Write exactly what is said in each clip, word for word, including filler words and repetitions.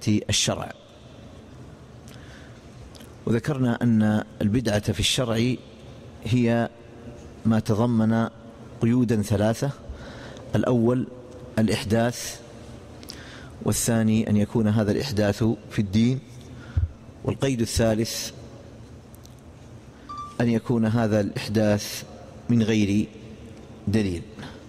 حقيقة الشرع. وذكرنا أن البدعة في الشرع هي ما تضمن قيودا ثلاثة: الأول الإحداث، والثاني أن يكون هذا الإحداث في الدين، والقيد الثالث أن يكون هذا الإحداث من غير دليل.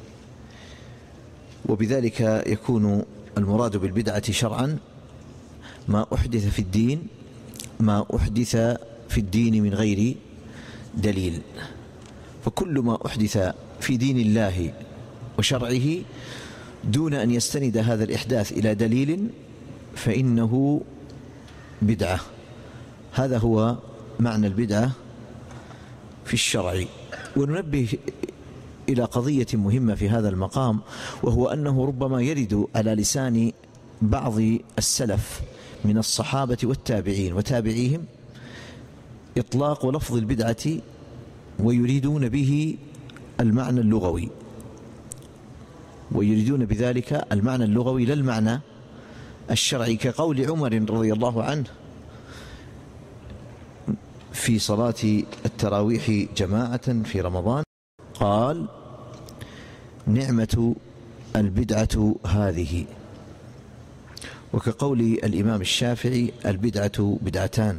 وبذلك يكون المراد بالبدعة شرعا ما أحدث في الدين ما أحدث في الدين من غير دليل. فكل ما أحدث في دين الله وشرعه دون أن يستند هذا الإحداث إلى دليل فإنه بدعة. هذا هو معنى البدعة في الشرع. وننبه إلى قضية مهمة في هذا المقام، وهو أنه ربما يرد على لسان بعض السلف من الصحابة والتابعين وتابعيهم إطلاق لفظ البدعة ويريدون به المعنى اللغوي، ويريدون بذلك المعنى اللغوي لا المعنى الشرعي، كقول عمر رضي الله عنه في صلاة التراويح جماعة في رمضان قال: نعمة البدعة هذه. وكقول الإمام الشافعي: البدعة بدعتان.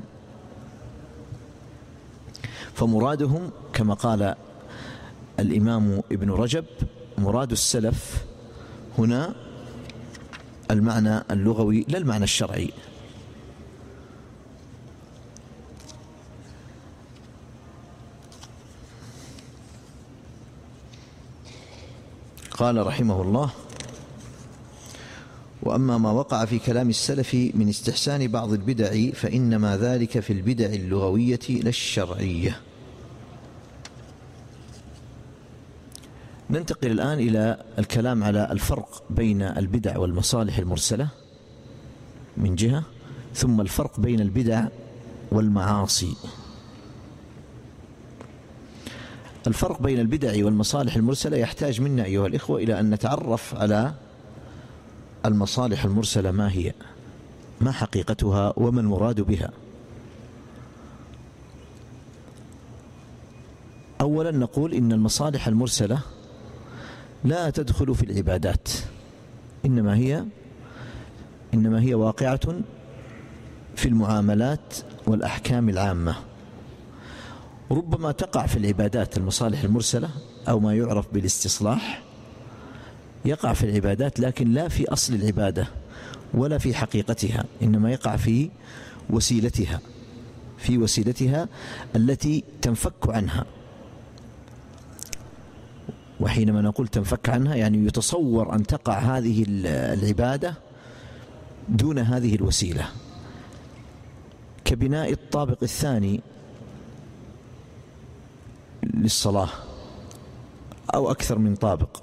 فمرادهم كما قال الإمام ابن رجب مراد السلف هنا المعنى اللغوي لا المعنى الشرعي. قال رحمه الله: وأما ما وقع في كلام السلف من استحسان بعض البدع فإنما ذلك في البدع اللغوية لا الشرعية. ننتقل الآن إلى الكلام على الفرق بين البدع والمصالح المرسلة من جهة، ثم الفرق بين البدع والمعاصي. الفرق بين البدع والمصالح المرسلة يحتاج منا أيها الإخوة إلى أن نتعرف على المصالح المرسلة ما هي، ما حقيقتها، وما المراد بها. أولا نقول إن المصالح المرسلة لا تدخل في العبادات، إنما هي إنما هي واقعة في المعاملات والأحكام العامة. ربما تقع في العبادات المصالح المرسلة أو ما يعرف بالاستصلاح، يقع في العبادات لكن لا في أصل العبادة ولا في حقيقتها، إنما يقع في وسيلتها في وسيلتها التي تنفك عنها. وحينما نقول تنفك عنها يعني يتصور أن تقع هذه العبادة دون هذه الوسيلة، كبناء الطابق الثاني للصلاة أو أكثر من طابق،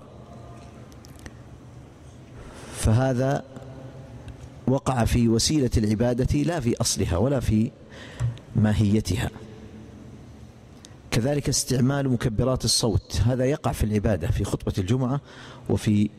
فهذا وقع في وسيلة العبادة لا في أصلها ولا في ماهيتها. كذلك استعمال مكبرات الصوت، هذا يقع في العبادة في خطبة الجمعة وفي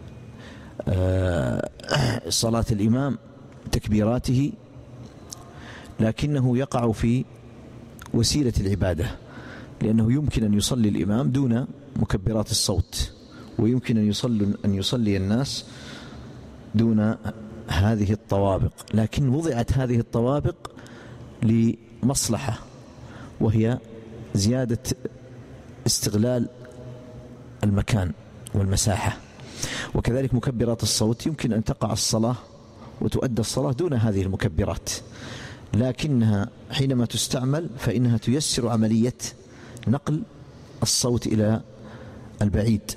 صلاة الإمام تكبيراته، لكنه يقع في وسيلة العبادة، لأنه يمكن أن يصلي الإمام دون مكبرات الصوت، ويمكن أن يصلي أن يصلي الناس دون هذه الطوابق، لكن وضعت هذه الطوابق لمصلحة، وهي زيادة استغلال المكان والمساحة. وكذلك مكبرات الصوت يمكن أن تقع الصلاة وتؤدى الصلاة دون هذه المكبرات، لكنها حينما تستعمل فإنها تيسر عملية نقل الصوت إلى البعيد.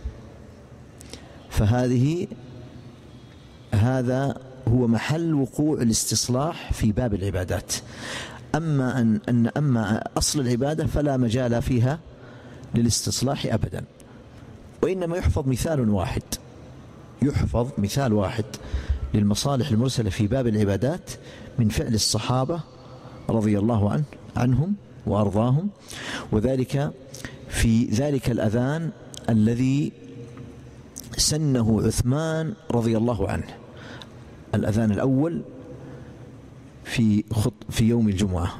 فهذه هذا هو محل وقوع الاستصلاح في باب العبادات. أما أن, أن أما أصل العبادة فلا مجال فيها للاستصلاح أبدا، وإنما يحفظ مثال واحد يحفظ مثال واحد للمصالح المرسلة في باب العبادات من فعل الصحابة رضي الله عنه عنهم وأرضاهم، وذلك في ذلك الأذان الذي سنه عثمان رضي الله عنه. الأذان الأول في خط في يوم الجمعة.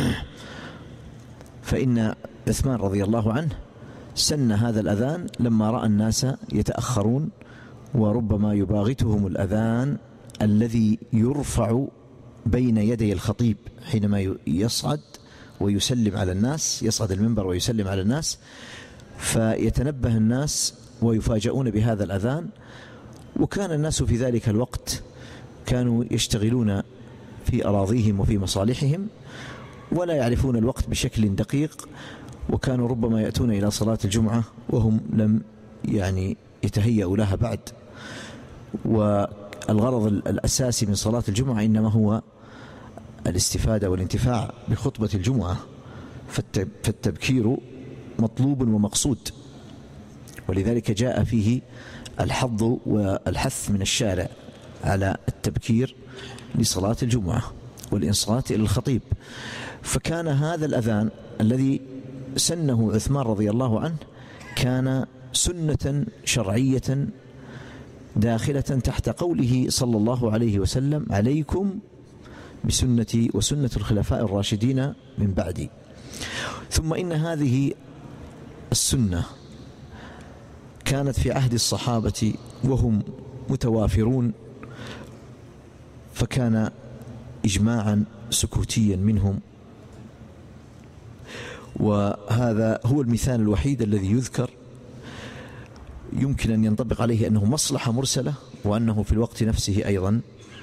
فإن عثمان رضي الله عنه سن هذا الأذان لما رأى الناس يتأخرون، وربما يباغتهم الأذان الذي يرفع بين يدي الخطيب حينما يصعد ويسلم على الناس، يصعد المنبر ويسلم على الناس، فيتنبه الناس ويفاجؤون بهذا الأذان. وكان الناس في ذلك الوقت كانوا يشتغلون في أراضيهم وفي مصالحهم ولا يعرفون الوقت بشكل دقيق، وكانوا ربما يأتون إلى صلاة الجمعة وهم لم يعني يتهيأوا لها بعد. والغرض الأساسي من صلاة الجمعة إنما هو الاستفادة والانتفاع بخطبة الجمعة، فالتبكير مطلوب ومقصود، ولذلك جاء فيه الحظ والحث من الشارع على التبكير لصلاة الجمعة والإنصات إلى الخطيب. فكان هذا الأذان الذي سنه عثمان رضي الله عنه كان سنة شرعية داخلة تحت قوله صلى الله عليه وسلم: عليكم بسنتي وسنة الخلفاء الراشدين من بعدي. ثم إن هذه السنة كانت في عهد الصحابة وهم متوافرون، فكان إجماعا سكوتيا منهم، وهذا هو المثال الوحيد الذي يذكر يمكن أن ينطبق عليه أنه مصلحة مرسلة، وأنه في الوقت نفسه أيضا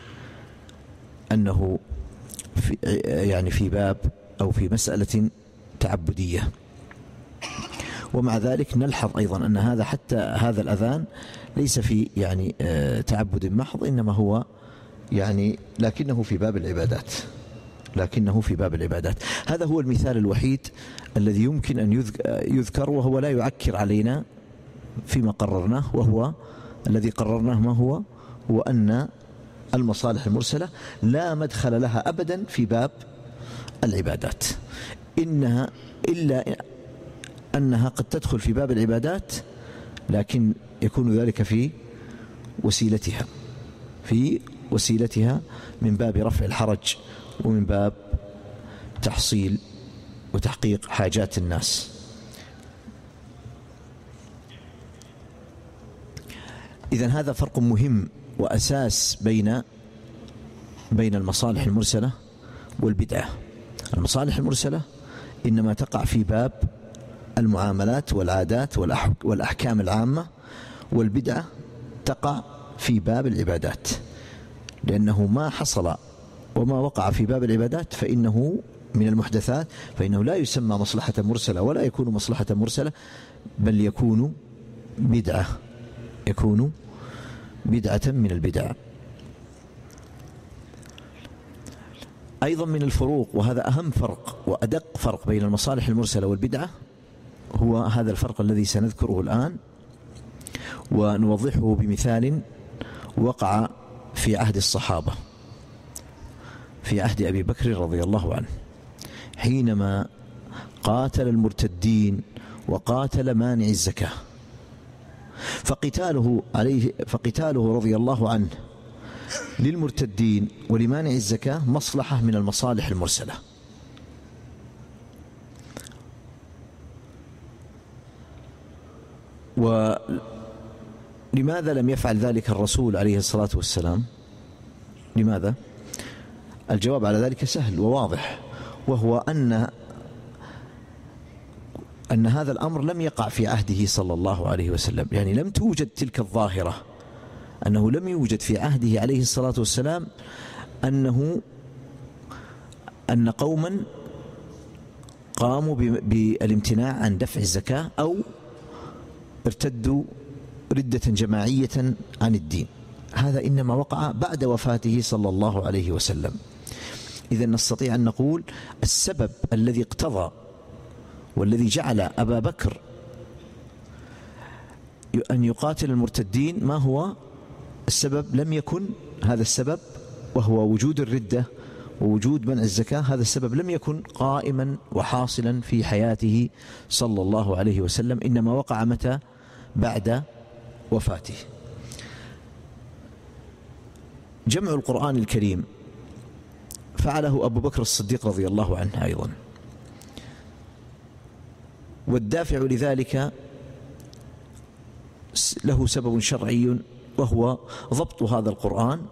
أنه في يعني في باب أو في مسألة تعبدية. ومع ذلك نلحظ أيضا أن هذا حتى هذا الأذان ليس في يعني تعبد محض، إنما هو يعني لكنه في باب العبادات لكنه في باب العبادات. هذا هو المثال الوحيد الذي يمكن أن يذكر، وهو لا يعكر علينا فيما قررناه، وهو الذي قررناه ما هو هو أن المصالح المرسلة لا مدخل لها أبدا في باب العبادات، إنها إلا أنها قد تدخل في باب العبادات، لكن يكون ذلك في وسيلتها في وسيلتها من باب رفع الحرج ومن باب تحصيل وتحقيق حاجات الناس. إذن هذا فرق مهم وأساس بين بين المصالح المرسلة والبدعة. المصالح المرسلة إنما تقع في باب المعاملات والعادات والأحكام العامة، والبدعة تقع في باب العبادات، لأنه ما حصل وما وقع في باب العبادات فإنه من المحدثات، فإنه لا يسمى مصلحة مرسلة ولا يكون مصلحة مرسلة، بل يكون بدعة يكون بدعة من البدع. أيضا من الفروق، وهذا أهم فرق وأدق فرق بين المصالح المرسلة والبدعة، هو هذا الفرق الذي سنذكره الآن ونوضحه بمثال وقع في عهد الصحابة، في عهد أبي بكر رضي الله عنه، حينما قاتل المرتدين وقاتل مانع الزكاة، فقتاله عليه فقتاله رضي الله عنه للمرتدين ولمانع الزكاة مصلحة من المصالح المرسلة. ولماذا لم يفعل ذلك الرسول عليه الصلاة والسلام؟ لماذا؟ الجواب على ذلك سهل وواضح، وهو أن أن هذا الأمر لم يقع في عهده صلى الله عليه وسلم، يعني لم توجد تلك الظاهرة، أنه لم يوجد في عهده عليه الصلاة والسلام أنه أن قوما قاموا بالامتناع عن دفع الزكاة أو ارتدوا ردة جماعية عن الدين. هذا إنما وقع بعد وفاته صلى الله عليه وسلم. إذن نستطيع أن نقول السبب الذي اقتضى والذي جعل أبا بكر أن يقاتل المرتدين، ما هو السبب؟ لم يكن هذا السبب، وهو وجود الردة ووجود منع الزكاة، هذا السبب لم يكن قائما وحاصلا في حياته صلى الله عليه وسلم، إنما وقع متى؟ بعد وفاته. جمع القرآن الكريم فعله أبو بكر الصديق رضي الله عنه أيضا، والدافع لذلك له سبب شرعي، وهو ضبط هذا القرآن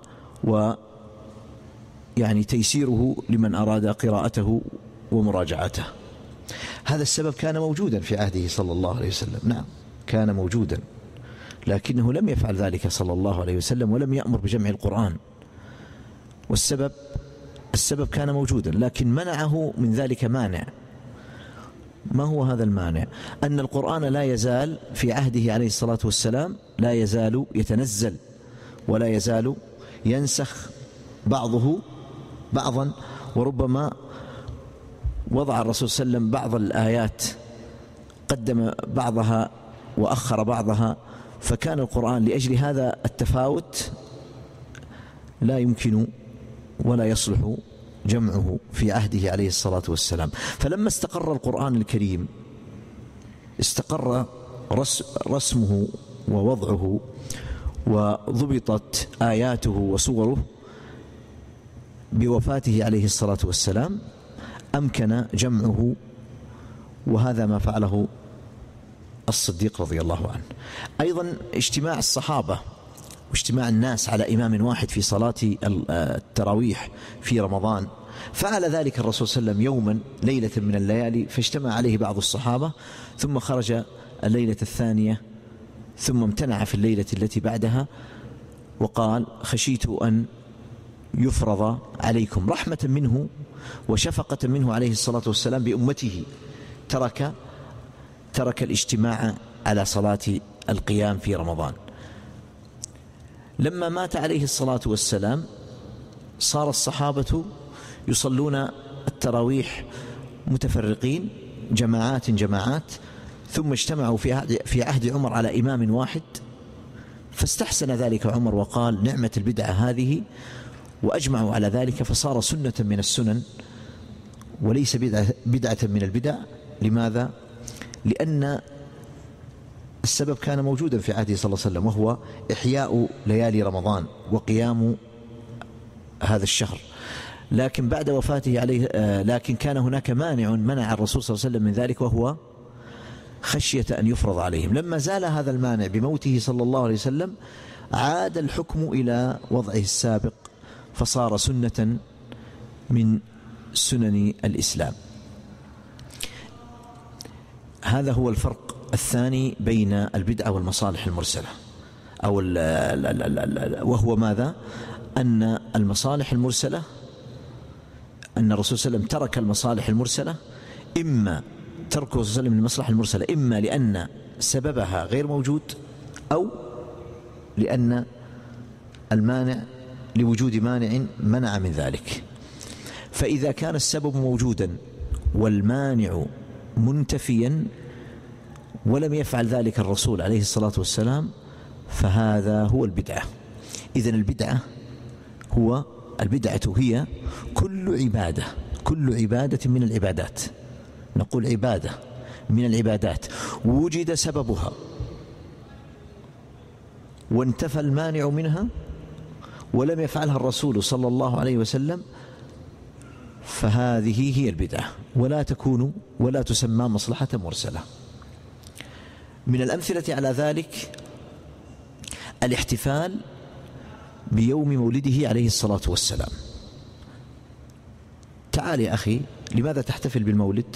ويعني تيسيره لمن أراد قراءته ومراجعته. هذا السبب كان موجودا في عهده صلى الله عليه وسلم، نعم كان موجودا، لكنه لم يفعل ذلك صلى الله عليه وسلم ولم يأمر بجمع القرآن. والسبب السبب كان موجودا، لكن منعه من ذلك مانع. ما هو هذا المانع؟ أن القرآن لا يزال في عهده عليه الصلاة والسلام لا يزال يتنزل، ولا يزال ينسخ بعضه بعضا، وربما وضع الرسول صلى الله عليه وسلم بعض الآيات قدم بعضها وأخر بعضها، فكان القرآن لأجل هذا التفاوت لا يمكن ولا يصلح جمعه في عهده عليه الصلاة والسلام. فلما استقر القرآن الكريم استقر رسمه ووضعه وضبطت آياته وصوره بوفاته عليه الصلاة والسلام، أمكن جمعه، وهذا ما فعله الصديق رضي الله عنه. أيضا اجتماع الصحابة واجتماع الناس على إمام واحد في صلاة التراويح في رمضان، فعل ذلك الرسول صلى الله عليه وسلم يوما ليلة من الليالي، فاجتمع عليه بعض الصحابة، ثم خرج الليلة الثانية، ثم امتنع في الليلة التي بعدها وقال: خشيت أن يفرض عليكم، رحمة منه وشفقة منه عليه الصلاة والسلام بأمته، ترك ترك الاجتماع على صلاة القيام في رمضان. لما مات عليه الصلاة والسلام صار الصحابة يصلون التراويح متفرقين جماعات جماعات، ثم اجتمعوا في عهد, في عهد عمر على إمام واحد، فاستحسن ذلك عمر وقال: نعمة البدعة هذه، وأجمعوا على ذلك، فصار سنة من السنن وليس بدعة, بدعة من البدع. لماذا؟ لأن السبب كان موجودا في عهده صلى الله عليه وسلم، وهو إحياء ليالي رمضان وقيام هذا الشهر. لكن بعد وفاته عليه لكن كان هناك مانع منع الرسول صلى الله عليه وسلم من ذلك، وهو خشية أن يفرض عليهم. لما زال هذا المانع بموته صلى الله عليه وسلم عاد الحكم إلى وضعه السابق، فصار سنة من سنن الإسلام. هذا هو الفرق الثاني بين البدعة والمصالح المرسلة، أو وهو ماذا؟ أن المصالح المرسلة أن الرسول صلى الله عليه وسلم ترك المصالح المرسلة، إما ترك الرسول صلى الله عليه وسلم المصلحة المرسلة إما لأن سببها غير موجود، أو لأن المانع لوجود مانع منع من ذلك. فإذا كان السبب موجودا والمانع منتفيا ولم يفعل ذلك الرسول عليه الصلاة والسلام، فهذا هو البدعة. إذن البدعة هو البدعة هي كل عبادة كل عبادة من العبادات، نقول عبادة من العبادات وجد سببها وانتفى المانع منها ولم يفعلها الرسول صلى الله عليه وسلم، فهذه هي البدعة، ولا تكون ولا تسمى مصلحة مرسلة. من الأمثلة على ذلك الاحتفال بيوم مولده عليه الصلاة والسلام. تعال يا أخي، لماذا تحتفل بالمولد؟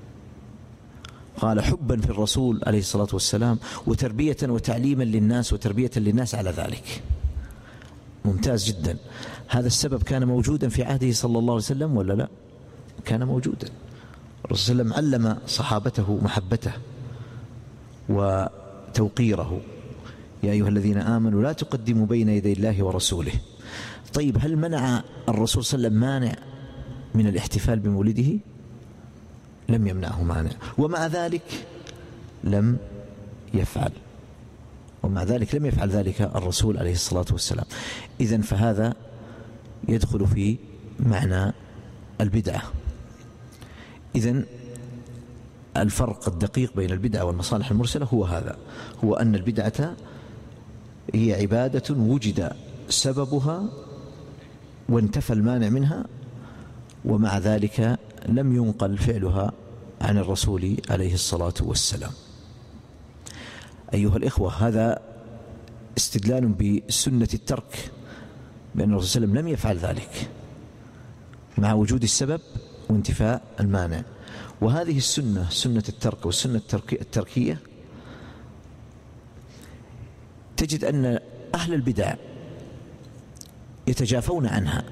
قال: حبا في الرسول عليه الصلاة والسلام، وتربية وتعليما للناس وتربية للناس على ذلك. ممتاز جدا. هذا السبب كان موجودا في عهده صلى الله عليه وسلم ولا لا؟ كان موجودا. الرسول صلى الله عليه وسلم علم صحابته محبته وتوقيره: يا أيها الذين آمنوا لا تقدموا بين يدي الله ورسوله. طيب، هل منع الرسول صلى الله عليه وسلم مانع من الاحتفال بمولده؟ لم يمنعه مانع، ومع ذلك لم يفعل ومع ذلك لم يفعل ذلك الرسول عليه الصلاة والسلام. إذن فهذا يدخل في معنى البدعة. إذن الفرق الدقيق بين البدعة والمصالح المرسلة هو هذا، هو أن البدعة هي عبادة وجد سببها وانتفى المانع منها، ومع ذلك لم ينقل فعلها عن الرسول عليه الصلاة والسلام. أيها الإخوة، هذا استدلال بسنة الترك، بأن الرسول صلى الله عليه وسلم لم يفعل ذلك مع وجود السبب وانتفاء المانع. وهذه السنة، سنة الترك والسنة التركية، تجد أن أهل البدع يتجافون عنها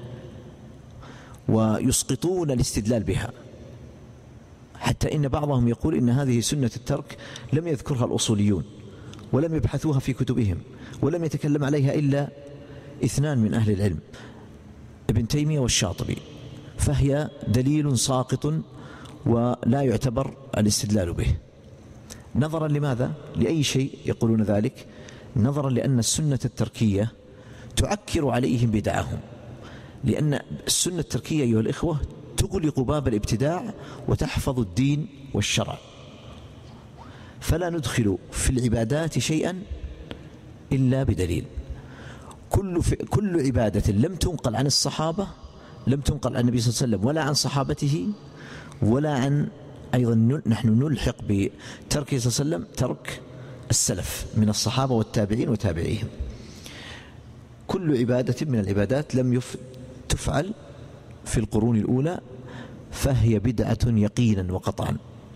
ويسقطون الاستدلال بها، حتى إن بعضهم يقول إن هذه سنة الترك لم يذكرها الأصوليون ولم يبحثوها في كتبهم ولم يتكلم عليها إلا اثنان من أهل العلم، ابن تيمية والشاطبي، فهي دليل ساقط ولا يعتبر الاستدلال به. نظرا لماذا؟ لأي شيء يقولون ذلك؟ نظرا لأن السنة التركية تعكر عليهم بدعهم، لأن السنة التركية أيها الإخوة تغلق باب الابتداع وتحفظ الدين والشرع، فلا ندخل في العبادات شيئا إلا بدليل. كل, كل عبادة لم تنقل عن الصحابة، لم تنقل عن النبي صلى الله عليه وسلم ولا عن صحابته ولا عن، أيضا نحن نلحق بترك صلى الله عليه وسلم ترك السلف من الصحابة والتابعين وتابعيهم. كل عبادة من العبادات لم يف... تفعل في القرون الأولى فهي بدعة يقينا وقطعا.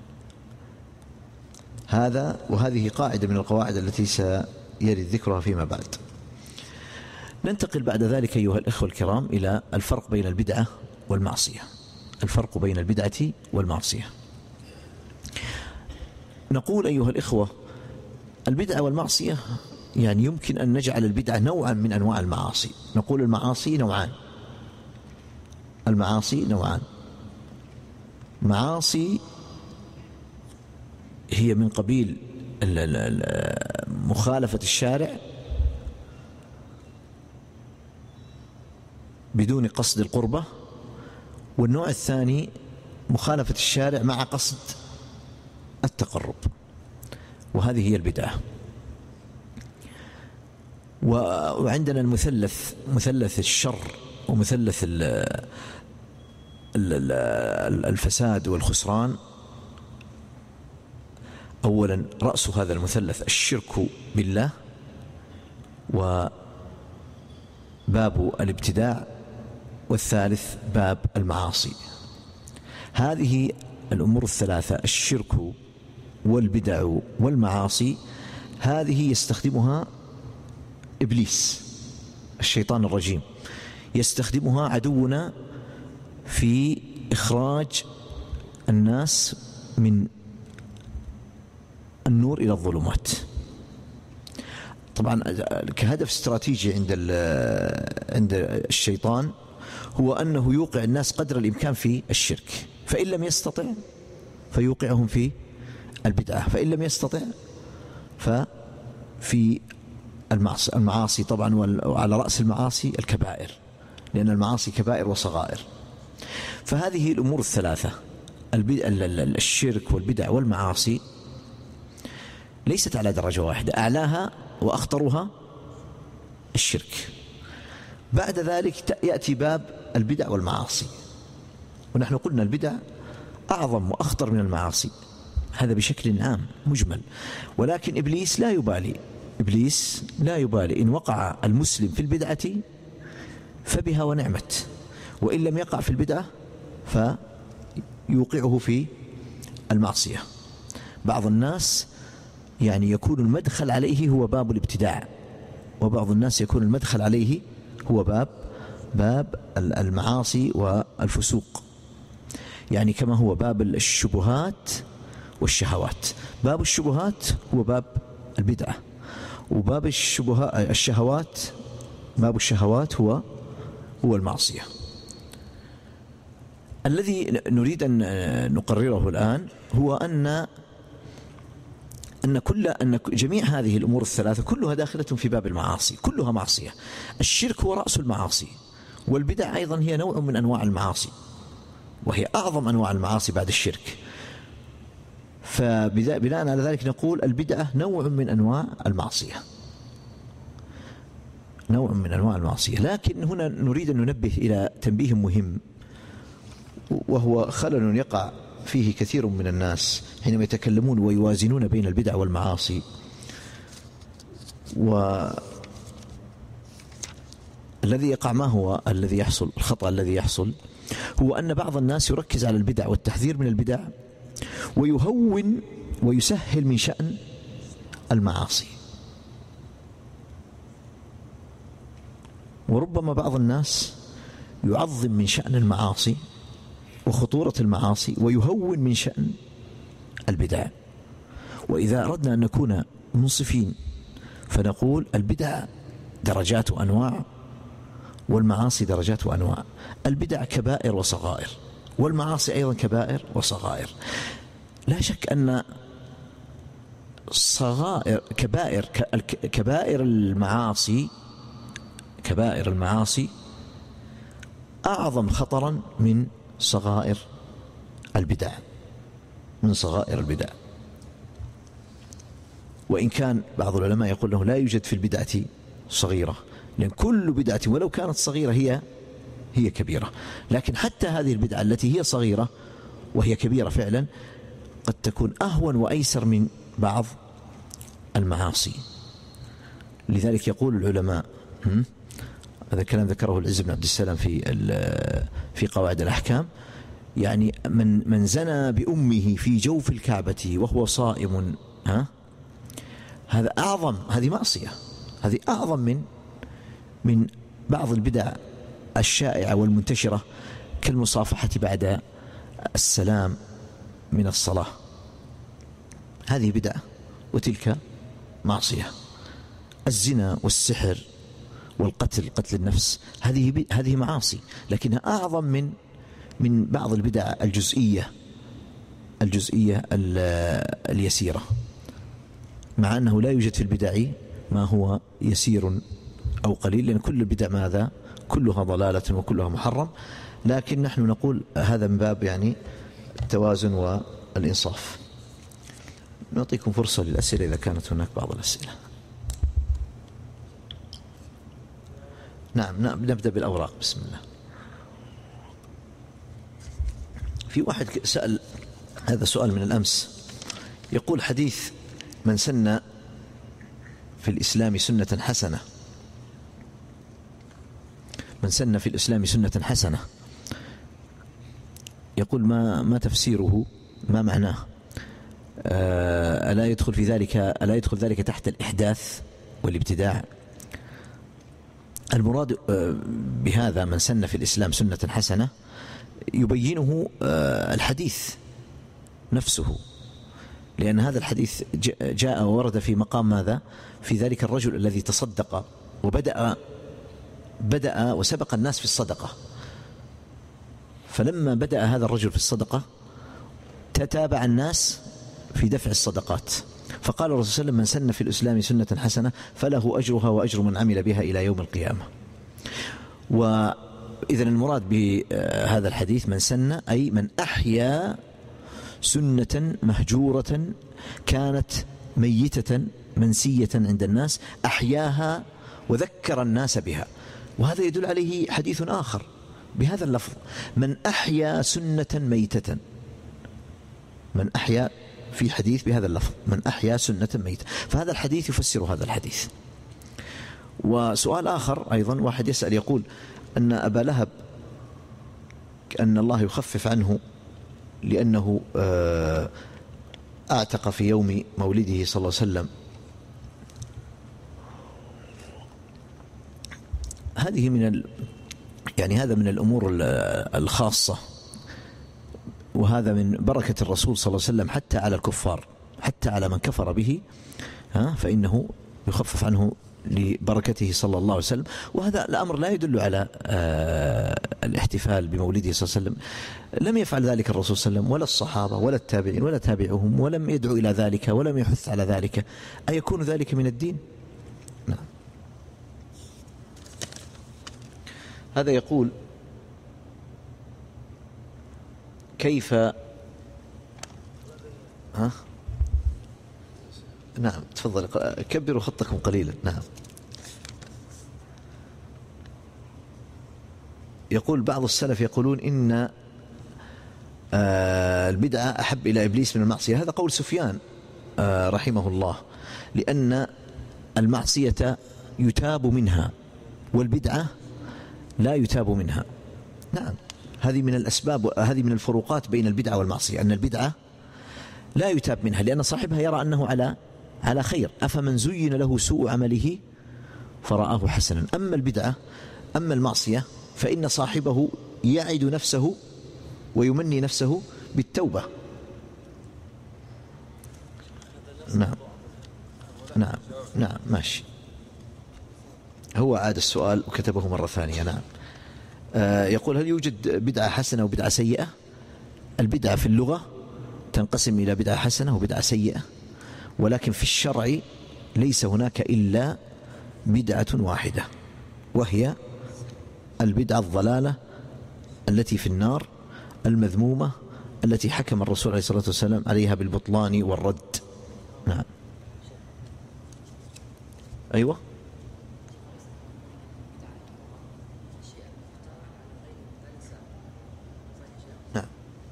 هذا وهذه قاعدة من القواعد التي سيرد ذكرها فيما بعد. ننتقل بعد ذلك أيها الإخوة الكرام إلى الفرق بين البدعة والمعصية. الفرق بين البدعة والمعصية. نقول أيها الإخوة البدعة والمعصية، يعني يمكن أن نجعل البدعة نوعا من أنواع المعاصي. نقول المعاصي نوعان، المعاصي نوعان. معاصي هي من قبيل مخالفة الشارع بدون قصد القربة، والنوع الثاني مخالفة الشارع مع قصد التقرب، وهذه هي البدعة. وعندنا المثلث، مثلث الشر ومثلث الفساد والخسران. أولا رأس هذا المثلث الشرك بالله، وباب الابتداع، والثالث باب المعاصي. هذه الأمور الثلاثة، الشرك والبدع والمعاصي، هذه يستخدمها إبليس الشيطان الرجيم، يستخدمها عدونا في إخراج الناس من النور إلى الظلمات. طبعا كهدف استراتيجي عند عند الشيطان هو أنه يوقع الناس قدر الإمكان في الشرك، فإن لم يستطع فيوقعهم في البدعة، فإن لم يستطع ففي المعاصي. المعاصي طبعا، وعلى رأس المعاصي الكبائر، لأن المعاصي كبائر وصغائر. فهذه الأمور الثلاثة، الشرك والبدع والمعاصي، ليست على درجة واحدة، أعلاها وأخطرها الشرك. بعد ذلك يأتي باب البدع والمعاصي، ونحن قلنا البدع أعظم وأخطر من المعاصي، هذا بشكل عام مجمل. ولكن إبليس لا يبالي، إبليس لا يبالي إن وقع المسلم في البدعة فبها ونعمت، وإن لم يقع في البدعة فيوقعه في المعصية. بعض الناس يعني يكون المدخل عليه هو باب الابتداع، وبعض الناس يكون المدخل عليه هو باب باب المعاصي والفسوق، يعني كما هو باب الشبهات والشهوات. باب الشبهات هو باب البدعة، وباب الشبهات الشهوات باب الشهوات هو هو المعصية. الذي نريد أن نقرره الآن هو أن أن كل أن جميع هذه الأمور الثلاثة كلها داخلة في باب المعاصي، كلها معصية. الشرك هو رأس المعاصي، والبدع أيضا هي نوع من أنواع المعاصي، وهي أعظم أنواع المعاصي بعد الشرك. فبناء على ذلك نقول البدعة نوع من أنواع المعصية. نوع من أنواع المعصية. لكن هنا نريد أن ننبه إلى تنبيه مهم، وهو خلل يقع فيه كثير من الناس حينما يتكلمون ويوازنون بين البدع والمعاصي. والذي يقع ما هو الذي يحصل؟ الخطأ الذي يحصل هو أن بعض الناس يركز على البدع والتحذير من البدع، ويهون ويسهل من شأن المعاصي. وربما بعض الناس يعظم من شأن المعاصي وخطورة المعاصي ويهون من شأن البدع. وإذا أردنا أن نكون منصفين فنقول البدع درجات وأنواع، والمعاصي درجات وأنواع. البدع كبائر وصغائر، والمعاصي أيضا كبائر وصغائر. لا شك أن صغائر كبائر كبائر المعاصي كبائر المعاصي أعظم خطرا من صغائر البدع من صغائر البدع. وإن كان بعض العلماء يقول له لا يوجد في البدعة صغيرة، لأن كل بدعة ولو كانت صغيرة هي هي كبيرة. لكن حتى هذه البدعة التي هي صغيرة وهي كبيرة فعلا قد تكون أهون وأيسر من بعض المعاصي. لذلك يقول العلماء، هذا الكلام ذكره العز بن عبد السلام في في قواعد الأحكام، يعني من من زنى بأمه في جوف الكعبة وهو صائم، ها هذا أعظم، هذه معصية، هذه أعظم من من بعض البدع الشائعة والمنتشرة كالمصافحة بعد السلام من الصلاة. هذه بدعة وتلك معصية. الزنا والسحر والقتل، قتل النفس، هذه هذه معاصي، لكنها أعظم من من بعض البدع الجزئية الجزئية اليسيرة، مع أنه لا يوجد في البدع ما هو يسير أو قليل، لأن كل البدع ماذا؟ كلها ضلالة وكلها محرم. لكن نحن نقول هذا من باب يعني التوازن والإنصاف. نعطيكم فرصة للأسئلة إذا كانت هناك بعض الأسئلة. نعم نبدأ بالأوراق. بسم الله. في واحد سأل هذا سؤال من الأمس، يقول: حديث من سن في الإسلام سنة حسنة، من سن في الإسلام سنة حسنة، يقول ما ما تفسيره؟ ما معناه؟ ألا يدخل في ذلك ألا يدخل ذلك تحت الإحداث والابتداع؟ المراد بهذا من سن في الإسلام سنة حسنة يبينه الحديث نفسه، لأن هذا الحديث جاء وورد في مقام ماذا؟ في ذلك الرجل الذي تصدق وبدأ بدأ وسبق الناس في الصدقة، فلما بدأ هذا الرجل في الصدقة تتابع الناس في دفع الصدقات، فقال الرسول صلى الله عليه وسلم: من سن في الإسلام سنة حسنة فله أجرها وأجر من عمل بها إلى يوم القيامة. وإذن المراد بهذا الحديث من سن أي من أحيا سنة مهجورة كانت ميتة منسية عند الناس، أحياها وذكر الناس بها. وهذا يدل عليه حديث آخر بهذا اللفظ: من أحيا سنة ميتة. من أحيا في حديث بهذا اللفظ: من أحيا سنة ميتة. فهذا الحديث يفسر هذا الحديث. وسؤال آخر أيضا، واحد يسأل يقول أن أبا لهب أن الله يخفف عنه لأنه أعتق في يوم مولده صلى الله عليه وسلم. هذه من ال... يعني هذا من الأمور الخاصة، وهذا من بركة الرسول صلى الله عليه وسلم حتى على الكفار، حتى على من كفر به، ها فإنه يخفف عنه لبركته صلى الله عليه وسلم. وهذا الأمر لا يدل على آه الاحتفال بمولده صلى الله عليه وسلم. لم يفعل ذلك الرسول صلى الله عليه وسلم ولا الصحابة ولا التابعين ولا تابعهم، ولم يدعو إلى ذلك ولم يحث على ذلك. أيكون ذلك من الدين؟ نعم. هذا يقول: كيف ها نعم تفضل كبروا خطكم قليلا. نعم يقول بعض السلف يقولون إن البدعة أحب إلى إبليس من المعصية. هذا قول سفيان رحمه الله، لأن المعصية يتاب منها والبدعة لا يتاب منها. نعم، هذه من الأسباب، هذه من الفروقات بين البدعة والمعصية، أن البدعة لا يتاب منها لأن صاحبها يرى أنه على على خير، أفمن زين له سوء عمله فرآه حسنا. أما البدعة أما المعصية فإن صاحبه يعد نفسه ويمني نفسه بالتوبة. نعم نعم نعم ماشي. هو عاد السؤال وكتبه مرة ثانية. نعم. آه يقول هل يوجد بدعة حسنة وبدعة سيئة؟ البدعة في اللغة تنقسم إلى بدعة حسنة وبدعة سيئة، ولكن في الشرع ليس هناك إلا بدعة واحدة، وهي البدعة الضلالة التي في النار المذمومة التي حكم الرسول عليه الصلاة والسلام عليها بالبطلان والرد. نعم. أيوة. نعم.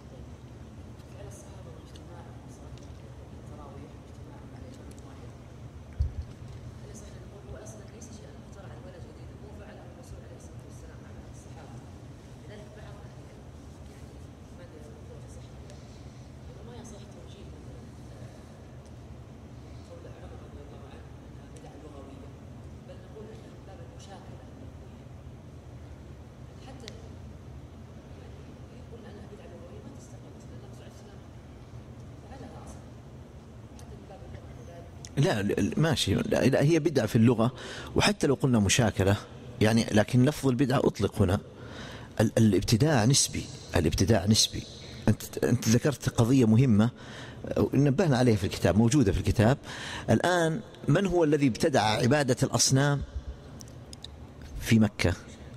لا ماشي، لا هي بدعة في اللغة، وحتى لو قلنا مشاكلة يعني، لكن لفظ البدعة أطلق هنا. الابتداع نسبي، الابتداع نسبي. أنت أنت ذكرت قضية مهمة نبهنا عليها في الكتاب، موجودة في الكتاب الآن. من هو الذي ابتدع عبادة الأصنام في مكة؟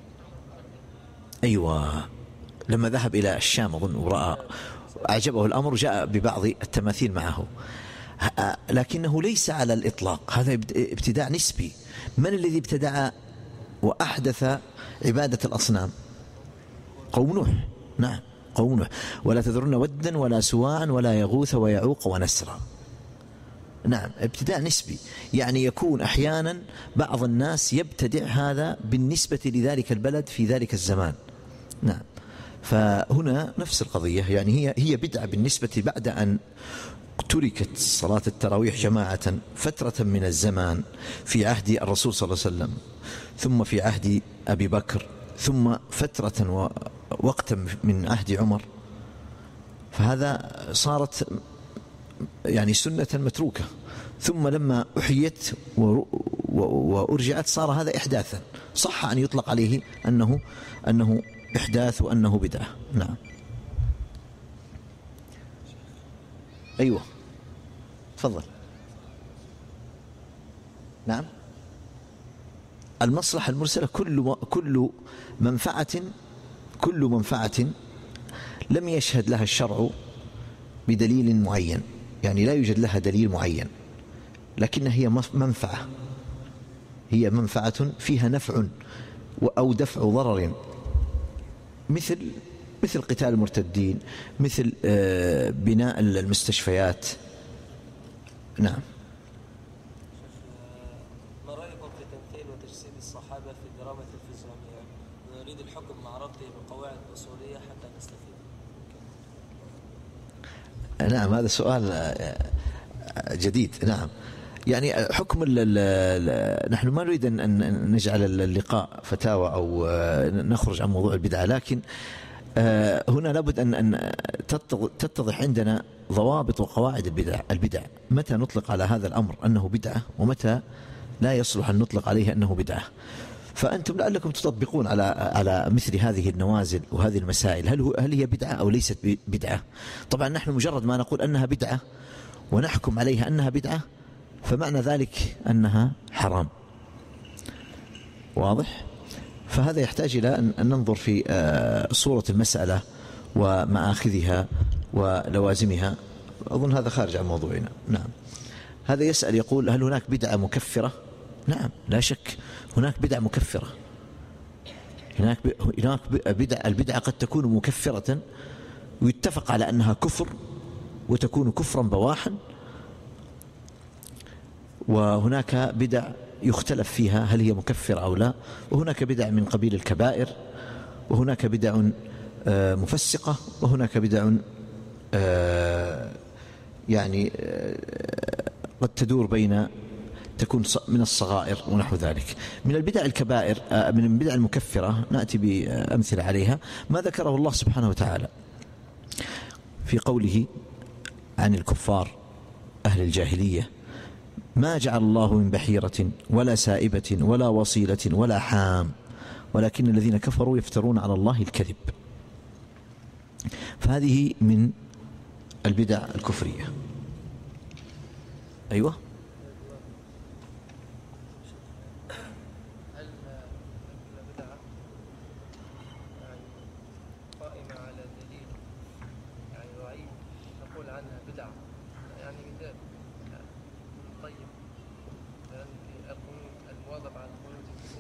أيوة، لما ذهب إلى الشام أظن ورأى أعجبه الأمر وجاء ببعض التماثيل معه، لكنه ليس على الإطلاق، هذا ابتداع نسبي. من الذي ابتدع وأحدث عبادة الأصنام؟ قوم نوح. نعم قوم نوح. ولا تذرن ودا ولا سواعا ولا يغوث ويعوق ونسرا. نعم، ابتداع نسبي، يعني يكون أحيانا بعض الناس يبتدع هذا بالنسبة لذلك البلد في ذلك الزمان. نعم، فهنا نفس القضية، يعني هي هي بدعة بالنسبة بعد أن تركت صلاة التراويح جماعة فترة من الزمان في عهد الرسول صلى الله عليه وسلم، ثم في عهد أبي بكر، ثم فترة ووقتا من عهد عمر، فهذا صارت يعني سنة متروكة، ثم لما أحيت وأرجعت صار هذا إحداثا، صح أن يطلق عليه أنه أنه إحداث وأنه بدعة. نعم. أيوة تفضل. نعم. المصلحة المرسلة كل كل منفعة كل منفعة لم يشهد لها الشرع بدليل معين، يعني لا يوجد لها دليل معين، لكنها هي منفعة، هي منفعة فيها نفع أو دفع ضرر، مثل مثل قتال المرتدين، مثل بناء المستشفيات. نعم. ما رأيكم في تمثيل وتجسيد الصحابة في الدراما التلفزيونية؟ نريد الحكم مع ربطه بقواعد أصولية حتى نستفيد. نعم، هذا سؤال جديد. نعم، يعني حكم ال ال نحن ما نريد أن نجعل اللقاء فتاوى أو نخرج عن موضوع البدعة، لكن هنا لابد أن أن تتضح عندنا ضوابط وقواعد البدع. البدع متى نطلق على هذا الأمر أنه بدعة، ومتى لا يصلح أن نطلق عليه أنه بدعة. فأنتم لعلكم تطبقون على على مثل هذه النوازل وهذه المسائل، هل هو هل هي بدعة أو ليست بدعة. طبعا نحن مجرد ما نقول أنها بدعة ونحكم عليها أنها بدعة فمعنى ذلك أنها حرام. واضح؟ فهذا يحتاج إلى أن ننظر في صورة المسألة ومآخذها ولوازمها. أظن هذا خارج عن موضوعنا. نعم. هذا يسأل يقول هل هناك بدعة مكفرة؟ نعم لا شك هناك بدعة مكفرة، هناك هناك بدع البدعة قد تكون مكفرة ويتفق على أنها كفر وتكون كفرا بواحا، وهناك بدع يختلف فيها هل هي مكفرة أو لا، وهناك بدع من قبيل الكبائر، وهناك بدع مفسقة، وهناك بدع يعني قد تدور بين تكون من الصغائر ونحو ذلك. من البدع الكبائر من البدع المكفرة نأتي بأمثلة عليها ما ذكره الله سبحانه وتعالى في قوله عن الكفار أهل الجاهلية: ما جعل الله من بحيرة ولا سائبة ولا وصيلة ولا حام ولكن الذين كفروا يفترون على الله الكذب. فهذه من البدع الكفرية. أيوة. هل البدعة قائمة على دليل يعني وعيد نقول عنها بدعة؟ يعني مثال طيب يعني القنوت، المواظبة على القنوت في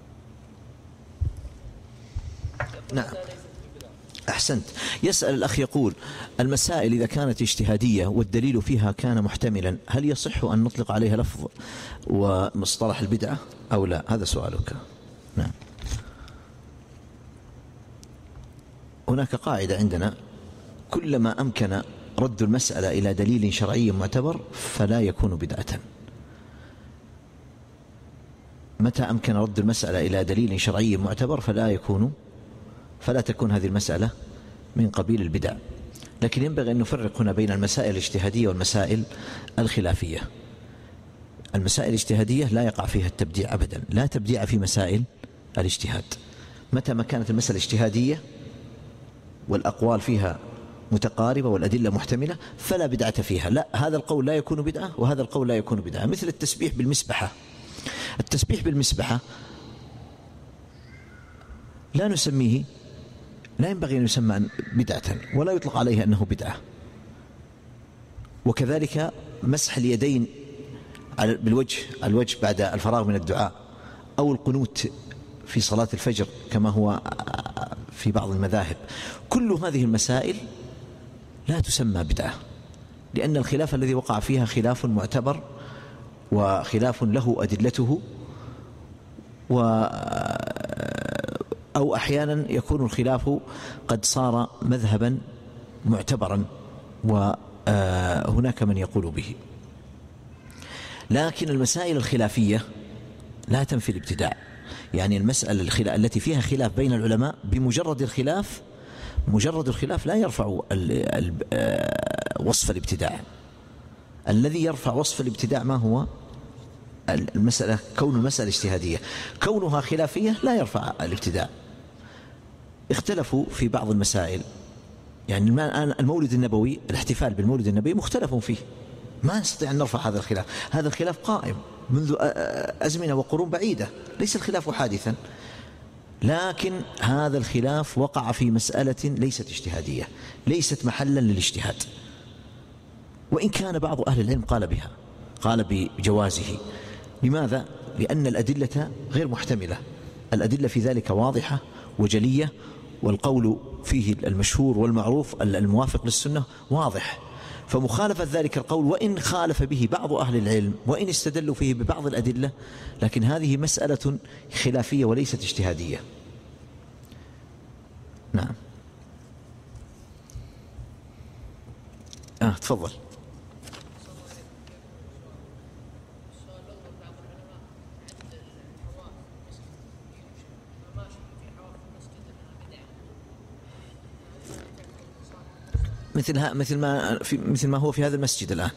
السجود. نعم أحسنت. يسأل الأخ يقول: المسائل إذا كانت اجتهادية والدليل فيها كان محتملا هل يصح أن نطلق عليها لفظ ومصطلح البدعة أو لا؟ هذا سؤالك. نعم. هناك قاعدة عندنا: كلما أمكن رد المسألة إلى دليل شرعي معتبر فلا يكون بدعة. متى أمكن رد المسألة إلى دليل شرعي معتبر فلا يكون فلا تكون هذه المسألة من قبيل البدع. لكن ينبغي أن نفرق هنا بين المسائل الاجتهادية والمسائل الخلافية. المسائل الاجتهادية لا يقع فيها التبديع أبدا، لا تبديع في مسائل الاجتهاد. متى ما كانت المسألة اجتهادية والأقوال فيها متقاربة والأدلة محتملة فلا بدعة فيها. لا، هذا القول لا يكون بدعة وهذا القول لا يكون بدعة. مثل التسبيح بالمسبحة. التسبيح بالمسبحة لا نسميه، لا ينبغي أن يسمى بدعة ولا يطلق عليه أنه بدعة. وكذلك مسح اليدين بالوجه الوجه بعد الفراغ من الدعاء، أو القنوت في صلاة الفجر كما هو في بعض المذاهب. كل هذه المسائل لا تسمى بدعة، لأن الخلاف الذي وقع فيها خلاف معتبر وخلاف له أدلته، و أو أحيانا يكون الخلاف قد صار مذهبا معتبرا وهناك من يقول به. لكن المسائل الخلافية لا تنفي الابتداع. يعني المسألة التي فيها خلاف بين العلماء بمجرد الخلاف مجرد الخلاف لا يرفع وصف الابتداع. الذي يرفع وصف الابتداع ما هو؟ المسألة كون المسألة اجتهادية. كونها خلافية لا يرفع الابتداع. اختلفوا في بعض المسائل، يعني الآن المولد النبوي، الاحتفال بالمولد النبوي مختلف فيه، ما نستطيع أن نرفع هذا الخلاف. هذا الخلاف قائم منذ أزمنة وقرون بعيدة، ليس الخلاف حادثا، لكن هذا الخلاف وقع في مسألة ليست اجتهادية، ليست محلا للاجتهاد، وإن كان بعض أهل العلم قال بها، قال بجوازه. لماذا؟ لأن الأدلة غير محتملة، الأدلة في ذلك واضحة وجلية، والقول فيه المشهور والمعروف الموافق للسنة واضح. فمخالفة ذلك القول وإن خالف به بعض أهل العلم وإن استدلوا فيه ببعض الأدلة، لكن هذه مسألة خلافية وليست اجتهادية. نعم. آه تفضل. مثل مثل ما في مثل ما هو في هذا المسجد الآن.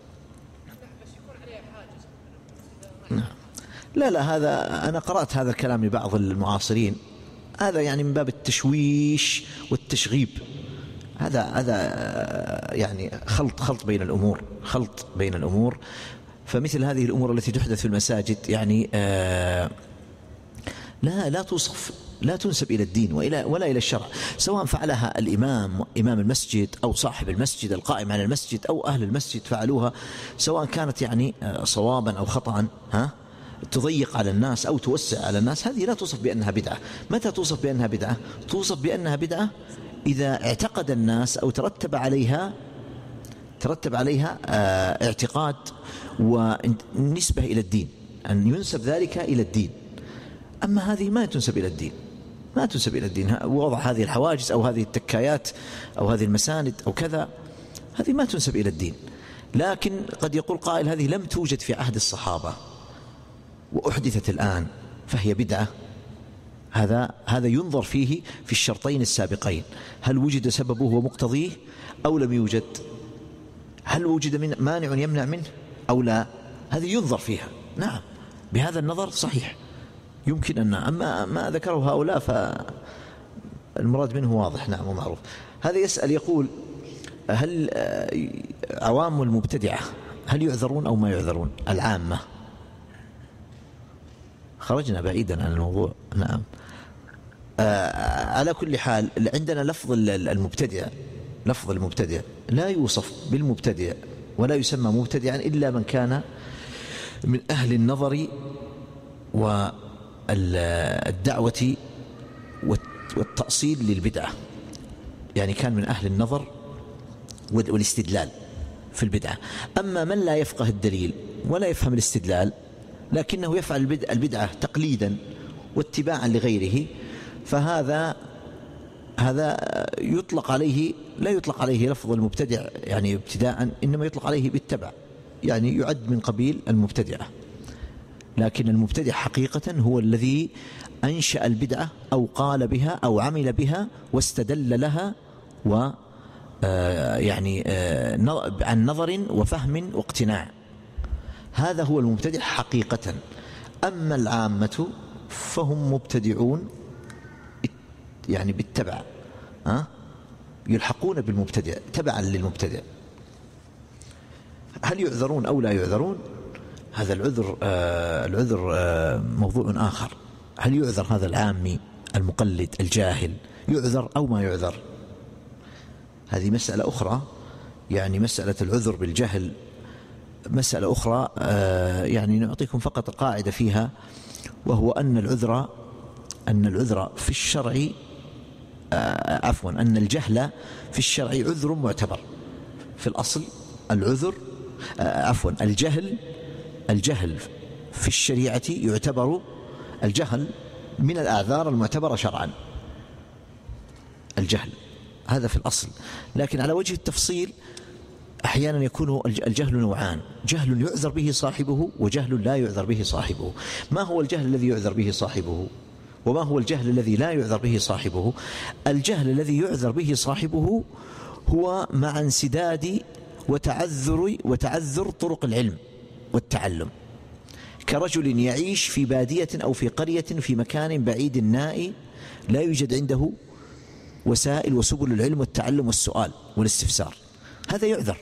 نعم. لا لا هذا أنا قرأت هذا الكلام لبعض المعاصرين، هذا يعني من باب التشويش والتشغيب. هذا هذا يعني خلط خلط بين الأمور خلط بين الأمور فمثل هذه الأمور التي تحدث في المساجد يعني آه لا لا توصف لا تنسب إلى الدين وإلى ولا إلى الشرع، سواء فعلها الإمام إمام المسجد أو صاحب المسجد القائم على المسجد أو أهل المسجد فعلوها، سواء كانت يعني صوابا أو خطأ، ها تضيق على الناس أو توسع على الناس، هذه لا توصف بأنها بدعة. متى توصف بأنها بدعة؟ توصف بأنها بدعة إذا اعتقد الناس أو ترتب عليها ترتب عليها اه اعتقاد ونسبة إلى الدين، أن ينسب ذلك إلى الدين. أما هذه ما تنسب إلى الدين، ما تنسب إلى الدين. ووضع هذه الحواجز أو هذه التكايات أو هذه المساند أو كذا، هذه ما تنسب إلى الدين. لكن قد يقول قائل هذه لم توجد في عهد الصحابة وأحدثت الآن فهي بدعة. هذا هذا ينظر فيه في الشرطين السابقين، هل وجد سببه ومقتضيه أو لم يوجد؟ هل وجد من مانع يمنع منه أو لا؟ هذه ينظر فيها. نعم، بهذا النظر صحيح يمكن أن، أما ما ذكره هؤلاء فالمراد منه واضح نعم ومعروف. هذا يسأل يقول هل عوام المبتدعة هل يعذرون أو ما يعذرون؟ العامة. خرجنا بعيدا عن الموضوع. نعم. آه على كل حال عندنا لفظ المبتدع، لفظ المبتدع لا يوصف بالمبتدع ولا يسمى مبتدعا إلا من كان من أهل النظر والدعوة والتأصيل للبدعة، يعني كان من أهل النظر والاستدلال في البدعة. أما من لا يفقه الدليل ولا يفهم الاستدلال لكنه يفعل البدعة تقليدا واتباعا لغيره، فهذا هذا يطلق عليه، لا يطلق عليه لفظ المبتدع يعني ابتداء، إنما يطلق عليه بالتبع، يعني يعد من قبيل المبتدعة. لكن المبتدع حقيقة هو الذي أنشأ البدعة أو قال بها أو عمل بها واستدل لها و يعني عن نظر وفهم واقتناع، هذا هو المبتدع حقيقة. أما العامة فهم مبتدعون يعني بالتبع، أه؟ يلحقون بالمبتدع تبعا للمبتدع. هل يعذرون أو لا يعذرون؟ هذا العذر آه العذر آه موضوع آخر. هل يعذر هذا العامي المقلد الجاهل، يعذر أو ما يعذر؟ هذه مسألة أخرى، يعني مسألة العذر بالجهل مسألة أخرى. آه يعني نعطيكم فقط قاعدة فيها، وهو أن العذر أن العذر في الشرع آه عفوا أن الجهل في الشرع عذر معتبر. في الأصل العذر آه عفوا الجهل الجهل في الشريعة يعتبر الجهل من الأعذار المعتبرة شرعا، الجهل هذا في الأصل. لكن على وجه التفصيل أحيانا يكون الجهل نوعان، جهل يعذر به صاحبه وجهل لا يعذر به صاحبه. ما هو الجهل الذي يعذر به صاحبه وما هو الجهل الذي لا يعذر به صاحبه؟ الجهل الذي يعذر به صاحبه هو مع انسداد وتعذر وتعذر طرق العلم والتعلم، كرجل يعيش في بادية أو في قرية في مكان بعيد نائي لا يوجد عنده وسائل وسبل العلم والتعلم والسؤال والاستفسار، هذا يعذر.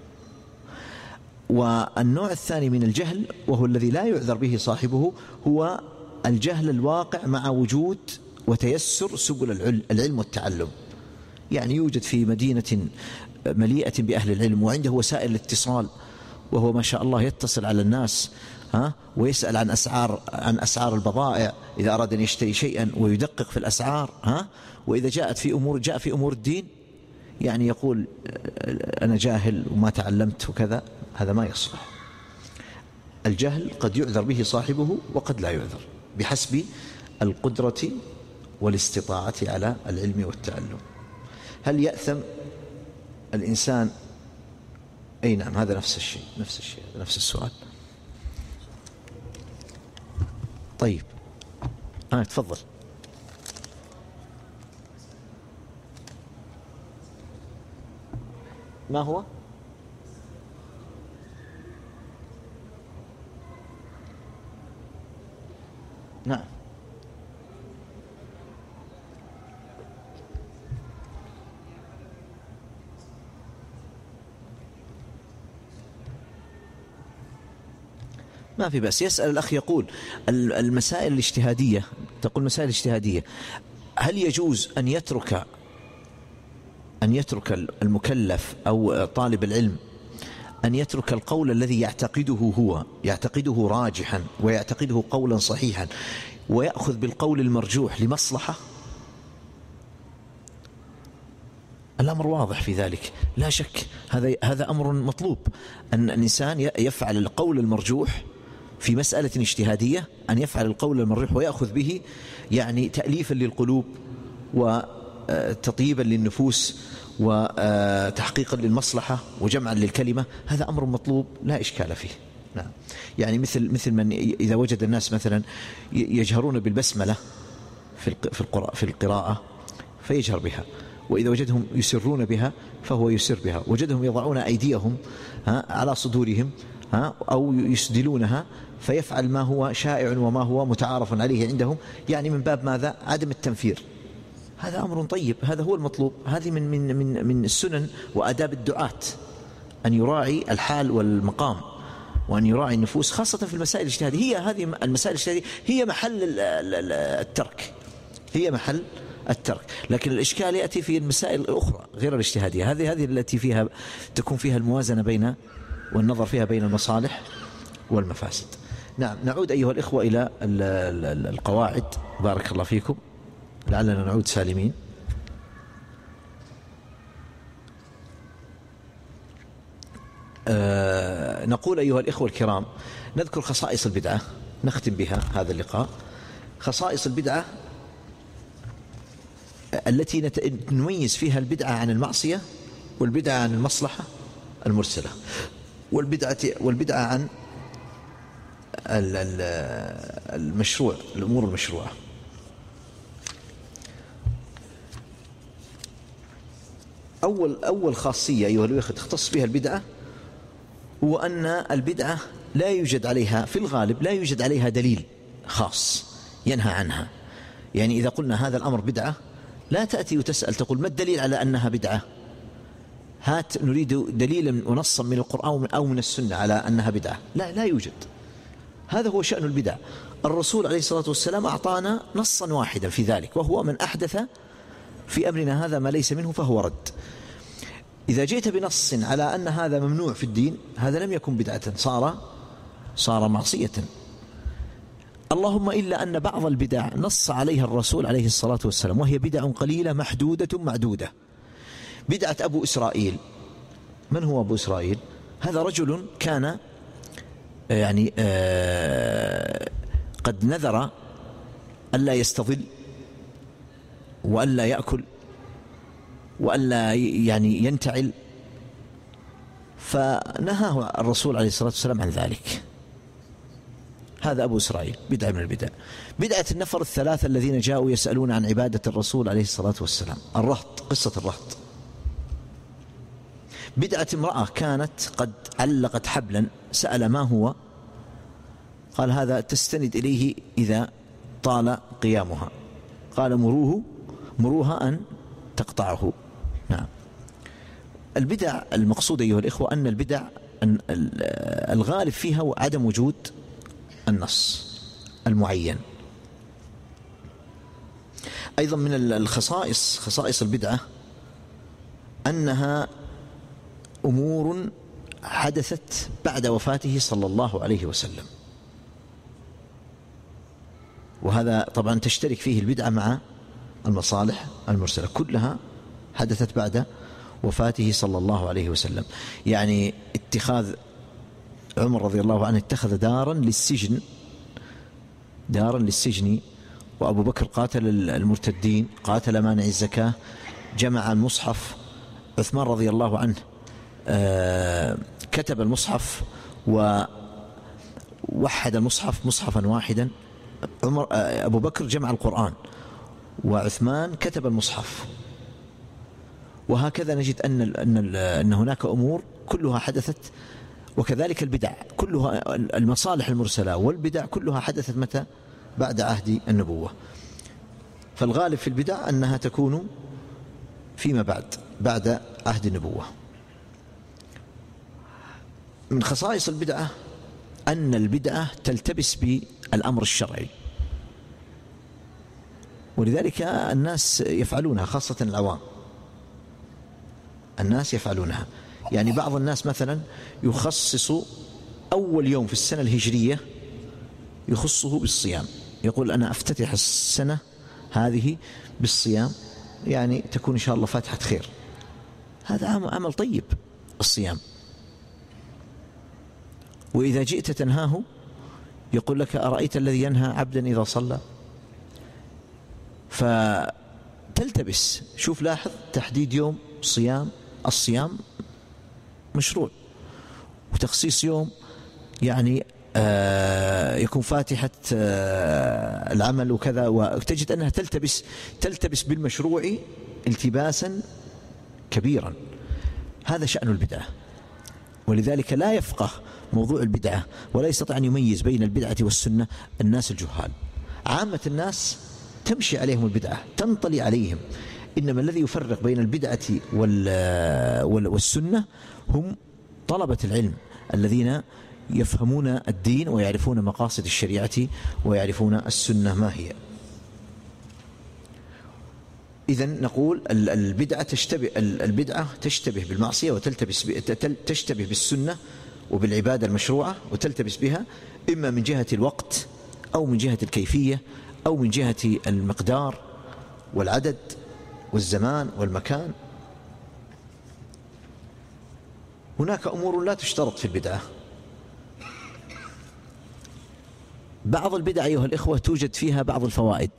والنوع الثاني من الجهل وهو الذي لا يعذر به صاحبه هو الجهل الواقع مع وجود وتيسر سبل العلم والتعلم، يعني يوجد في مدينة مليئة بأهل العلم وعنده وسائل الاتصال، وهو ما شاء الله يتصل على الناس ها ويسأل عن أسعار عن أسعار البضائع إذا أراد أن يشتري شيئا، ويدقق في الأسعار ها وإذا جاءت في أمور جاء في أمور الدين يعني يقول أنا جاهل وما تعلمت وكذا، هذا ما يصلح. الجهل قد يعذر به صاحبه وقد لا يعذر بحسب القدرة والاستطاعة على العلم والتعلم. هل يأثم الإنسان؟ أي نعم، هذا نفس الشيء نفس الشيء نفس السؤال. طيب آه تفضل. ما هو؟ نعم ما في بس. يسأل الأخ يقول المسائل الاجتهادية، تقول مسائل اجتهادية، هل يجوز أن يترك أن يترك المكلف أو طالب العلم أن يترك القول الذي يعتقده هو يعتقده راجحا ويعتقده قولا صحيحا ويأخذ بالقول المرجوح لمصلحة، الأمر واضح في ذلك لا شك. هذا هذا أمر مطلوب، أن الإنسان يفعل القول المرجوح في مسألة اجتهادية، أن يفعل القول المرجوح ويأخذ به يعني تأليفا للقلوب وتطيبا للنفوس وتحقيقا للمصلحة وجمعا للكلمة. هذا أمر مطلوب لا إشكال فيه. نعم. يعني مثل مثل من إذا وجد الناس مثلا يجهرون بالبسملة في في القراءة فيجهر بها، وإذا وجدهم يسرون بها فهو يسر بها، وجدهم يضعون أيديهم على صدورهم أو يسدلونها فيفعل ما هو شائع وما هو متعارف عليه عندهم، يعني من باب ماذا؟ عدم التنفير. هذا أمر طيب، هذا هو المطلوب. هذه من من من من السنن وآداب الدعاة أن يراعي الحال والمقام وأن يراعي النفوس، خاصة في المسائل الاجتهادية. هي هذه المسائل الاجتهادية هي محل الترك، هي محل الترك. لكن الإشكال يأتي في المسائل الأخرى غير الاجتهادية، هذه هذه التي فيها تكون فيها الموازنة بين والنظر فيها بين المصالح والمفاسد. نعم. نعود أيها الإخوة إلى القواعد. بارك الله فيكم، لعلنا نعود سالمين. أه نقول أيها الإخوة الكرام، نذكر خصائص البدعة نختم بها هذا اللقاء. خصائص البدعة التي نميز فيها البدعة عن المعصية، والبدعة عن المصلحة المرسلة، والبدعة والبدعة عن المشروع، الأمور المشروعة. أول أول خاصية أيها الأخوة تختص بها البدعة هو أن البدعة لا يوجد عليها في الغالب لا يوجد عليها دليل خاص ينهى عنها. يعني إذا قلنا هذا الأمر بدعة لا تأتي وتسأل تقول ما الدليل على أنها بدعة؟ هات نريد دليلا ونصا من القرآن أو من السنة على أنها بدعة. لا لا يوجد. هذا هو شأن البدع. الرسول عليه الصلاة والسلام أعطانا نصا واحدا في ذلك، وهو من أحدث في أمرنا هذا ما ليس منه فهو رد. إذا جئت بنص على أن هذا ممنوع في الدين هذا لم يكن بدعة، صار صار معصية. اللهم إلا أن بعض البدع نص عليها الرسول عليه الصلاة والسلام، وهي بدع قليلة محدودة معدودة. بدعة أبو إسرائيل. من هو أبو إسرائيل؟ هذا رجل كان يعني آه قد نذر ألا يستظل وألا يأكل وألا يعني ينتعل، فنهاه الرسول عليه الصلاة والسلام عن ذلك. هذا أبو إسرائيل، بدعة من البدع. بدعة النفر الثلاثة الذين جاءوا يسألون عن عبادة الرسول عليه الصلاة والسلام، الرهط، قصة الرهط. بدعة امرأة كانت قد علقت حبلا، سأل ما هو؟ قال هذا تستند إليه إذا طال قيامها. قال مروه مروها أن تقطعه. نعم. البدع المقصود أيها الإخوة أن البدع الغالب فيها عدم وجود النص المعين. أيضا من الخصائص خصائص البدعة أنها أمور حدثت بعد وفاته صلى الله عليه وسلم، وهذا طبعا تشترك فيه البدعة مع المصالح المرسلة، كلها حدثت بعد وفاته صلى الله عليه وسلم. يعني اتخاذ عمر رضي الله عنه اتخذ دارا للسجن دارا للسجن وأبو بكر قاتل المرتدين، قاتل مانع الزكاة، جمع المصحف. عثمان رضي الله عنه آه كتب المصحف ووحد المصحف مصحفا واحدا. عمر آه أبو بكر جمع القرآن، وعثمان كتب المصحف. وهكذا نجد أن أن أن هناك أمور كلها حدثت. وكذلك البدع كلها، المصالح المرسلة والبدع كلها حدثت متى؟ بعد عهد النبوة. فالغالب في البدع أنها تكون فيما بعد بعد عهد النبوة. من خصائص البدعة أن البدعة تلتبس بالأمر الشرعي، ولذلك الناس يفعلونها، خاصة العوام الناس يفعلونها. يعني بعض الناس مثلا يخصص أول يوم في السنة الهجرية يخصه بالصيام، يقول أنا أفتتح السنة هذه بالصيام، يعني تكون إن شاء الله فاتحة خير. هذا عمل طيب الصيام. وإذا جئت تنهاه يقول لك أرأيت الذي ينهى عبدا إذا صلى؟ فتلتبس. شوف لاحظ تحديد يوم صيام، الصيام مشروع، وتخصيص يوم يعني آه يكون فاتحة آه العمل وكذا، وتجد أنها تلتبس تلتبس بالمشروع التباسا كبيرا. هذا شأن البدعة، ولذلك لا يفقه موضوع البدعة ولا يستطيع أن يميز بين البدعة والسنة الناس الجهال. عامة الناس تمشي عليهم البدعة، تنطلي عليهم، إنما الذي يفرق بين البدعة والسنة هم طلبة العلم الذين يفهمون الدين ويعرفون مقاصد الشريعة ويعرفون السنة ما هي. إذن نقول البدعة تشتبه البدعة تشتبه بالمعصية وتلتبس تشتبه بالسنة وبالعبادة المشروعة، وتلتبس بها إما من جهة الوقت أو من جهة الكيفية أو من جهة المقدار والعدد والزمان والمكان. هناك أمور لا تشترط في البدعة. بعض البدع أيها الإخوة توجد فيها بعض الفوائد،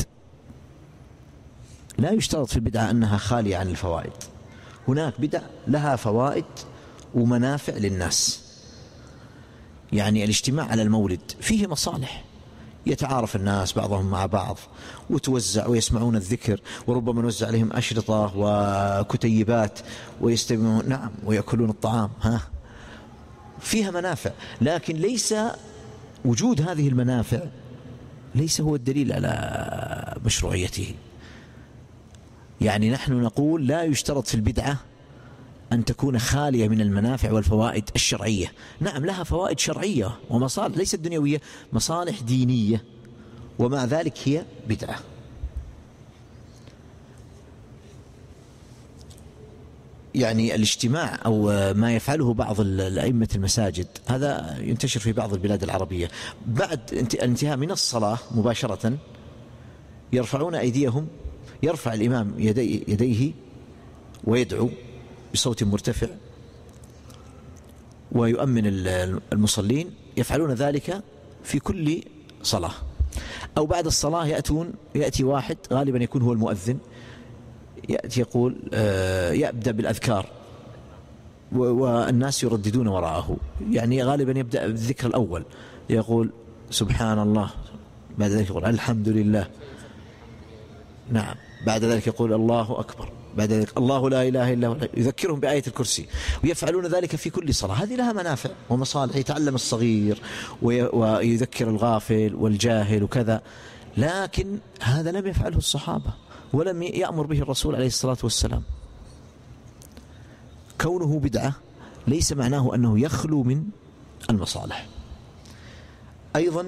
لا يشترط في البدعة أنها خالية عن الفوائد. هناك بدع لها فوائد ومنافع للناس، يعني الاجتماع على المولد فيه مصالح، يتعارف الناس بعضهم مع بعض وتوزع ويسمعون الذكر، وربما نوزع عليهم أشرطة وكتيبات ويستمعون نعم ويأكلون الطعام، ها فيها منافع. لكن ليس وجود هذه المنافع ليس هو الدليل على مشروعيته. يعني نحن نقول لا يشترط في البدعة أن تكون خالية من المنافع والفوائد الشرعية. نعم لها فوائد شرعية ومصالح ليست دنيوية، مصالح دينية، ومع ذلك هي بدعة. يعني الاجتماع أو ما يفعله بعض الأئمة المساجد هذا ينتشر في بعض البلاد العربية، بعد انتهاء من الصلاة مباشرة يرفعون أيديهم، يرفع الإمام يدي يديه ويدعو بصوت مرتفع ويؤمن المصلين. يفعلون ذلك في كل صلاة، أو بعد الصلاة يأتون يأتي واحد غالبا يكون هو المؤذن، يأتي يقول يبدأ بالأذكار والناس يرددون وراءه، يعني غالبا يبدأ بالذكر الأول، يقول سبحان الله، بعد ذلك يقول الحمد لله، نعم، بعد ذلك يقول الله أكبر، بعد ذلك الله لا إله إلا هو، يذكرهم بآية الكرسي. ويفعلون ذلك في كل صلاة. هذه لها منافع ومصالح، يتعلم الصغير ويذكر الغافل والجاهل وكذا. لكن هذا لم يفعله الصحابة ولم يأمر به الرسول عليه الصلاة والسلام. كونه بدعة ليس معناه أنه يخلو من المصالح. أيضا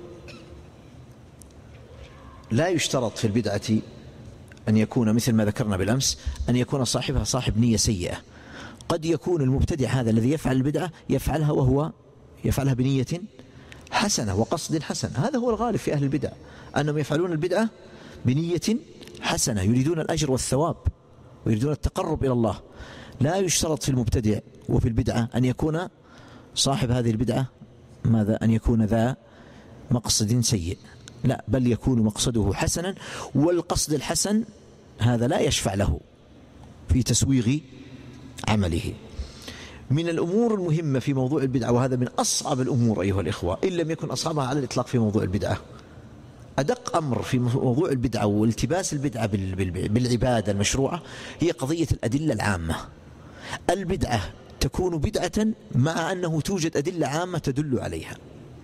لا يشترط في البدعة أن يكون مثل ما ذكرنا بالأمس أن يكون صاحبها صاحب نية سيئة. قد يكون المبتدع هذا الذي يفعل البدعة يفعلها وهو يفعلها بنية حسنة وقصد حسن. هذا هو الغالب في أهل البدع، أنهم يفعلون البدعة بنية حسنة، يريدون الأجر والثواب ويريدون التقرب إلى الله. لا يشترط في المبتدع وفي البدعة أن يكون صاحب هذه البدعة ماذا أن يكون ذا مقصد سيء، لا، بل يكون مقصده حسنا، والقصد الحسن هذا لا يشفع له في تسويغ عمله. من الأمور المهمة في موضوع البدعة، وهذا من أصعب الأمور أيها الإخوة إن لم يكن أصعبها على الإطلاق في موضوع البدعة، أدق أمر في موضوع البدعة والتباس البدعة بالعبادة المشروعة هي قضية الأدلة العامة. البدعة تكون بدعة مع أنه توجد أدلة عامة تدل عليها.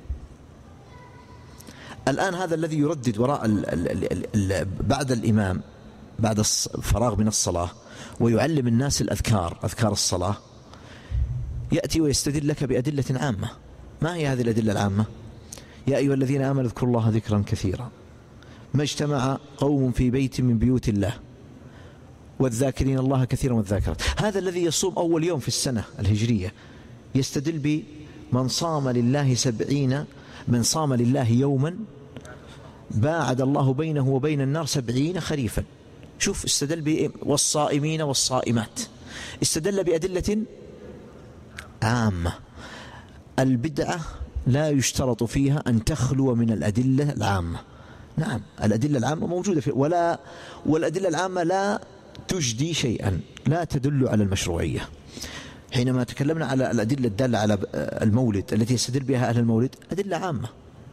الآن هذا الذي يردد وراء ال ال ال ال بعد الإمام بعد الفراغ من الصلاة ويعلم الناس الأذكار، أذكار الصلاة، يأتي ويستدل لك بأدلة عامة. ما هي هذه الأدلة العامة؟ يا أيها الذين آمنوا اذكروا الله ذكرا كثيرا، ما اجتمع قوم في بيت من بيوت الله والذاكرين الله كثيرا والذاكرات. هذا الذي يصوم أول يوم في السنة الهجرية يستدل بمن صام لله سبعين من صام لله يوما باعد الله بينه وبين النار سبعين خريفا. شوف استدل ب والصائمين والصائمات، استدل بأدلة عامة. البدعة لا يشترط فيها أن تخلو من الأدلة العامة. نعم الأدلة العامة موجودة في ولا والأدلة العامة لا تجدي شيئا، لا تدل على المشروعية. حينما تكلمنا على الأدلة الدالة على المولد التي يستدل بها أهل المولد أدلة عامة،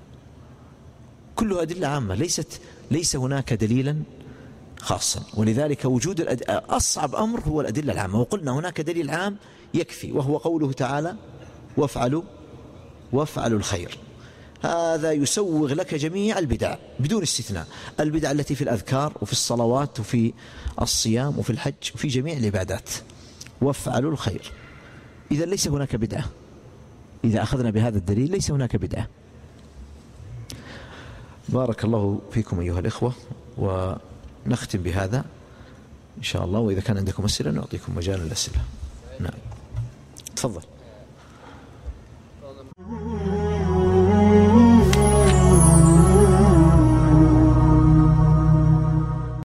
كلها أدلة عامة، ليست ليس هناك دليلا خاصا. ولذلك وجود الأد... أصعب أمر هو الأدلة العامة. وقلنا هناك دليل عام يكفي، وهو قوله تعالى وافعلوا وافعلوا الخير. هذا يسوغ لك جميع البدع بدون استثناء، البدع التي في الأذكار وفي الصلوات وفي الصيام وفي الحج وفي جميع العبادات. وافعلوا الخير، إذا ليس هناك بدعة. إذا أخذنا بهذا الدليل ليس هناك بدعة. بارك الله فيكم أيها الإخوة، ونختم بهذا إن شاء الله. وإذا كان عندكم أسئلة نعطيكم مجال الأسئلة. نعم تفضل.